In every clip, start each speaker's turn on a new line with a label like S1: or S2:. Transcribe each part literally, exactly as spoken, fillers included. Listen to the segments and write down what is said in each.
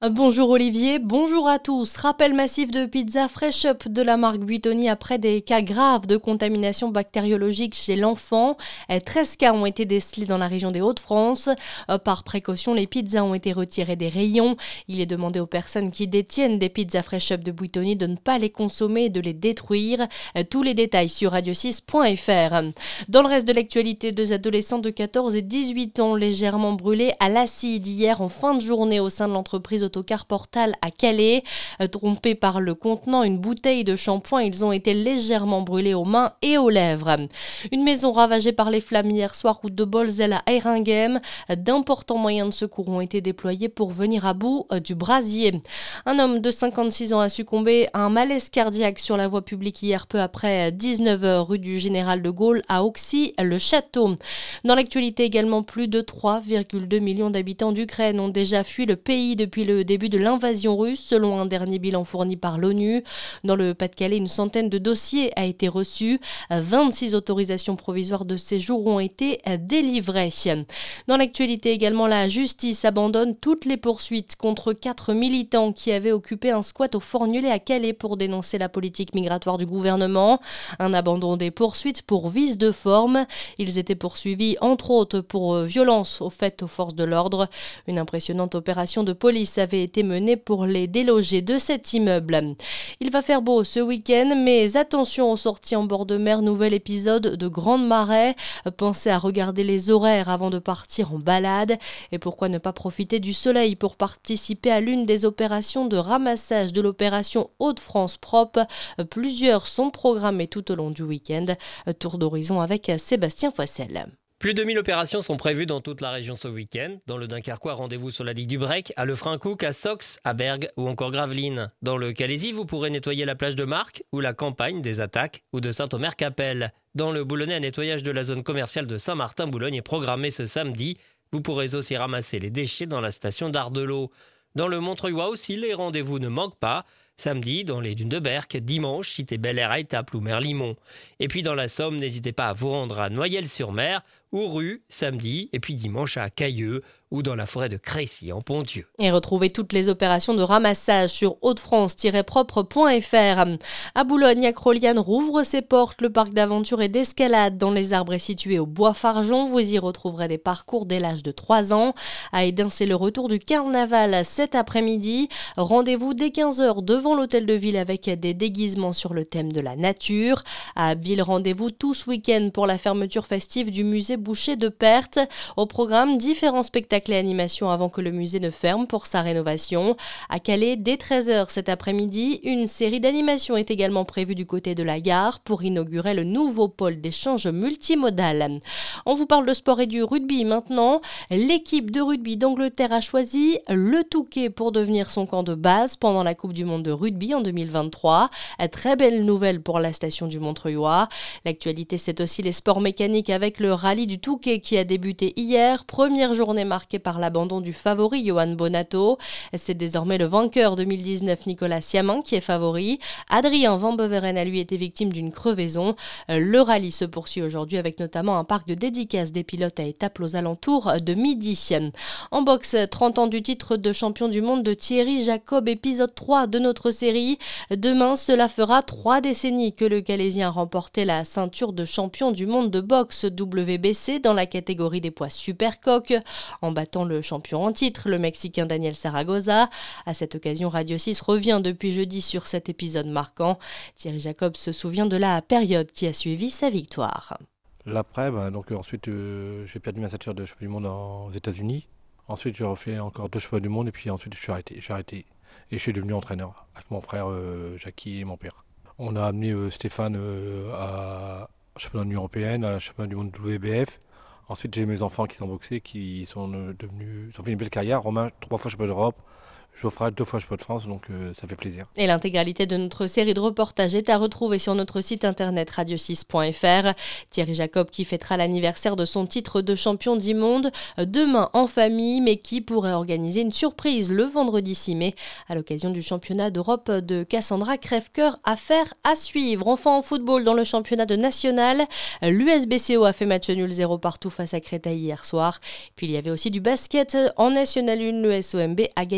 S1: Bonjour Olivier, bonjour à tous. Rappel massif de pizza Fresh Up de la marque Buitoni après des cas graves de contamination bactériologique chez l'enfant. treize cas ont été décelés dans la région des Hauts-de-France. Par précaution, les pizzas ont été retirées des rayons. Il est demandé aux personnes qui détiennent des pizzas Fresh Up de Buitoni de ne pas les consommer et de les détruire. Tous les détails sur radio six point f r. Dans le reste de l'actualité, deux adolescents de quatorze et dix-huit ans légèrement brûlés à l'acide hier en fin de journée au sein de l'entreprise Autocar Portal à Calais. Trompés par le contenant, une bouteille de shampoing, ils ont été légèrement brûlés aux mains et aux lèvres. Une maison ravagée par les flammes hier soir route de Bolzel à Eyringhem. D'importants moyens de secours ont été déployés pour venir à bout du brasier. Un homme de cinquante-six ans a succombé à un malaise cardiaque sur la voie publique hier peu après dix-neuf heures rue du Général de Gaulle à Auxy-le-Château. Dans l'actualité également, plus de trois virgule deux millions d'habitants d'Ukraine ont déjà fui le pays depuis le début de l'invasion russe, selon un dernier bilan fourni par l'ONU. Dans le Pas-de-Calais, une centaine de dossiers a été reçu. vingt-six autorisations provisoires de séjour ont été délivrées. Dans l'actualité également, la justice abandonne toutes les poursuites contre quatre militants qui avaient occupé un squat au Forgnolais à Calais pour dénoncer la politique migratoire du gouvernement. Un abandon des poursuites pour vice de forme. Ils étaient poursuivis entre autres pour violence aux faites aux forces de l'ordre. Une impressionnante opération de police avait été menée pour les déloger de cet immeuble. Il va faire beau ce week-end, mais attention aux sorties en bord de mer, nouvel épisode de grande marée. Pensez à regarder les horaires avant de partir en balade. Et pourquoi ne pas profiter du soleil pour participer à l'une des opérations de ramassage de l'opération Hauts-de-France Propre. Plusieurs sont programmés tout au long du week-end. Tour d'horizon avec Sébastien Foissel.
S2: Plus de mille opérations sont prévues dans toute la région ce week-end. Dans le Dunkerquois, rendez-vous sur la digue du Brec, à Lefrancouc, à Sox, à Bergues ou encore Gravelines. Dans le Calaisis, vous pourrez nettoyer la plage de Marques ou la campagne des Attaques ou de Saint-Omer-Capelle. Dans le Boulonnais, un nettoyage de la zone commerciale de Saint-Martin-Boulogne est programmé ce samedi. Vous pourrez aussi ramasser les déchets dans la station d'Ardelot. Dans le Montreuilois aussi, les rendez-vous ne manquent pas. Samedi, dans les dunes de Berck, dimanche, cité Bel Air à Étaples ou Merlimont. Et puis dans la Somme, n'hésitez pas à vous rendre à Noyelles-sur-Mer ou Rue, samedi, et puis dimanche à Cailleux ou dans la forêt de Crécy en Ponthieu.
S1: Et retrouvez toutes les opérations de ramassage sur hauts-de-france tiret propre point f r. À Boulogne, Acroliane rouvre ses portes. Le parc d'aventure et d'escalade dans les arbres est situé au Bois-Fargeon. Vous y retrouverez des parcours dès l'âge de trois ans. À Édin, c'est le retour du carnaval cet après-midi. Rendez-vous dès quinze heures devant l'hôtel de ville avec des déguisements sur le thème de la nature. À Abbeville, rendez-vous tout ce week-end pour la fermeture festive du musée Boucher de Perthes. Au programme, différents spectacles et animations avant que le musée ne ferme pour sa rénovation. À Calais, dès treize heures cet après-midi, une série d'animations est également prévue du côté de la gare pour inaugurer le nouveau pôle d'échange multimodal. On vous parle de sport et du rugby maintenant. L'équipe de rugby d'Angleterre a choisi le Touquet pour devenir son camp de base pendant la Coupe du Monde de rugby en deux mille vingt-trois. Très belle nouvelle pour la station du Montreuilois. L'actualité, c'est aussi les sports mécaniques avec le rallye du Touquet qui a débuté hier. Première journée marquée par l'abandon du favori Johan Bonato. C'est désormais le vainqueur deux mille dix-neuf Nicolas Siamin qui est favori. Adrien Van Beveren a lui été victime d'une crevaison. Le rallye se poursuit aujourd'hui avec notamment un parc de dédicaces des pilotes à Étaples aux alentours de midi. En boxe, trente ans du titre de champion du monde de Thierry Jacob, épisode trois de notre série. Demain, cela fera trois décennies que le Calaisien a remporté la ceinture de champion du monde de boxe W B C dans la catégorie des poids supercoq, en battant le champion en titre, le Mexicain Daniel Zaragoza. À cette occasion, Radio six revient depuis jeudi sur cet épisode marquant. Thierry Jacob se souvient de la période qui a suivi sa victoire.
S3: L'après, bah, donc ensuite euh, j'ai perdu ma ceinture de champion du monde aux États-Unis. Ensuite j'ai refait encore deux championnats du monde et puis ensuite je suis arrêté. J'ai arrêté et je suis devenu entraîneur avec mon frère euh, Jackie et mon père. On a amené euh, Stéphane euh, à championnat de l'Union européenne, à championnat du monde W B F. Ensuite j'ai mes enfants qui sont boxés, qui sont euh, devenus, ils ont fait une belle carrière. Romain trois fois champion d'Europe. Geoffroy deux fois champion de France, donc euh, ça fait plaisir.
S1: Et l'intégralité de notre série de reportages est à retrouver sur notre site internet radio six point f r. Thierry Jacob qui fêtera l'anniversaire de son titre de champion du monde demain en famille, mais qui pourrait organiser une surprise le vendredi six mai à l'occasion du championnat d'Europe de Cassandra Crèvecoeur. Affaire à suivre. Enfin en football, dans le championnat de national, l'U S B C O a fait match nul zéro partout face à Créteil hier soir. Puis il y avait aussi du basket en National un, le S O M B a gagné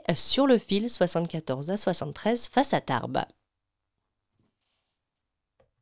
S1: sur le fil soixante-quatorze à soixante-treize face à Tarbes.